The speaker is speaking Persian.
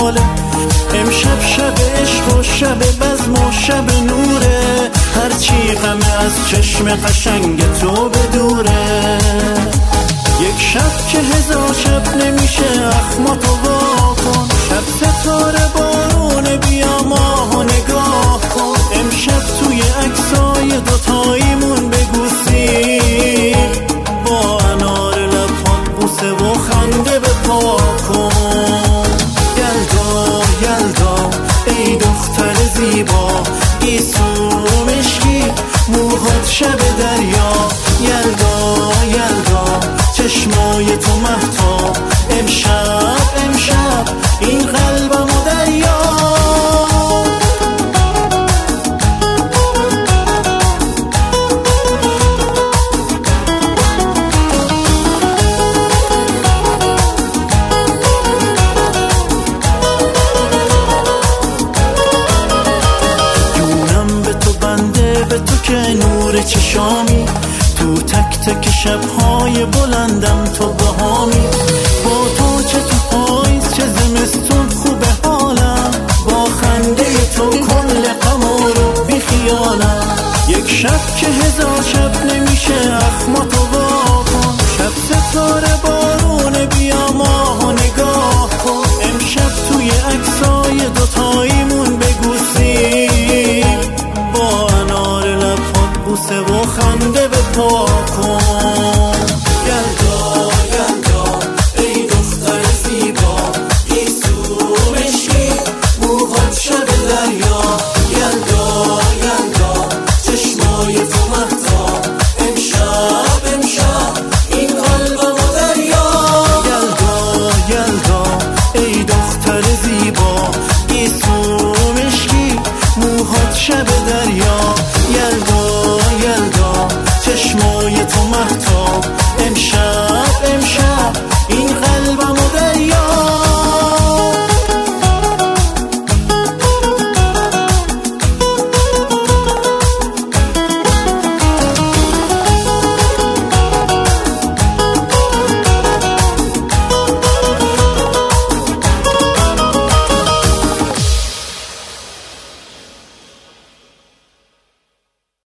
باله. امشب شب عشق و شب بزم و شب نوره، هرچی غمه از چشم قشنگ تو بدوره. یک شب که هزار شب نمیشه اخماتو وا کن، شب ستاره بارون بیا ماهو نگاه کن. امشب توی عکسای دوتاییمون بگو سیر، با انار لبات بوسه و خنده به پا کن. یلدا یلدا ای دختر زیبا، گیسو مشکی موهات شب دریا. یلدا یلدا چشمای تو مهتاب، امشب امشب این قلبمو دریا. جونم به تو بنده، به تو که نور چشامی، تو تک تک شب‌های بلندم تو بهامی.